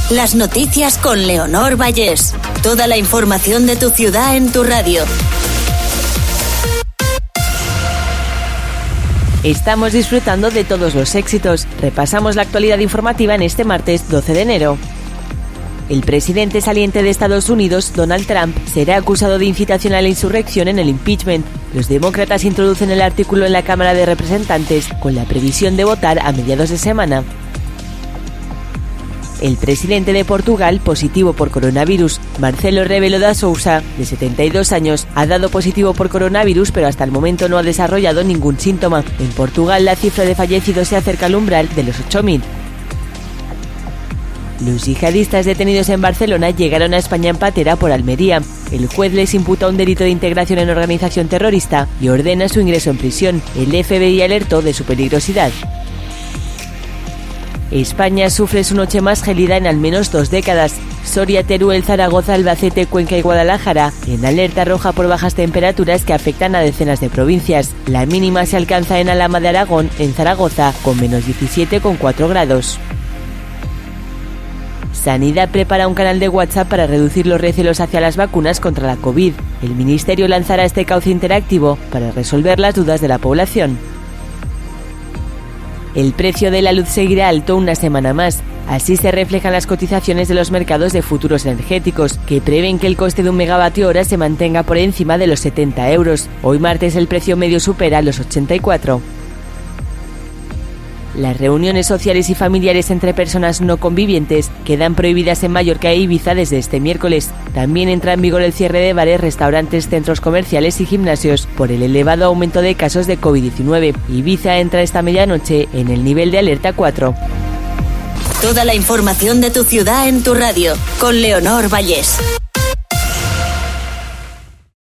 Las noticias con Leonor Vallés. Toda la información de tu ciudad en tu radio. Estamos disfrutando de todos los éxitos. Repasamos la actualidad informativa en este martes 12 de enero. El presidente saliente de Estados Unidos, Donald Trump, será acusado de incitación a la insurrección en el impeachment. Los demócratas introducen el artículo en la Cámara de Representantes con la previsión de votar a mediados de semana. El presidente de Portugal, positivo por coronavirus, Marcelo Rebelo de Sousa, de 72 años, ha dado positivo por coronavirus, pero hasta el momento no ha desarrollado ningún síntoma. En Portugal, la cifra de fallecidos se acerca al umbral de los 8.000. Los yihadistas detenidos en Barcelona llegaron a España en patera por Almería. El juez les imputa un delito de integración en organización terrorista y ordena su ingreso en prisión. El FBI alertó de su peligrosidad. España sufre su noche más gélida en al menos 2 décadas. Soria, Teruel, Zaragoza, Albacete, Cuenca y Guadalajara en alerta roja por bajas temperaturas que afectan a decenas de provincias. La mínima se alcanza en Alhama de Aragón, en Zaragoza, con menos 17,4 grados. Sanidad prepara un canal de WhatsApp para reducir los recelos hacia las vacunas contra la COVID. El Ministerio lanzará este cauce interactivo para resolver las dudas de la población. El precio de la luz seguirá alto una semana más. Así se reflejan las cotizaciones de los mercados de futuros energéticos, que prevén que el coste de un megavatio hora se mantenga por encima de los 70 euros. Hoy martes el precio medio supera los 84. Las reuniones sociales y familiares entre personas no convivientes quedan prohibidas en Mallorca e Ibiza desde este miércoles. También entra en vigor el cierre de bares, restaurantes, centros comerciales y gimnasios por el elevado aumento de casos de COVID-19. Ibiza entra esta medianoche en el nivel de alerta 4. Toda la información de tu ciudad en tu radio, con Leonor Vallés.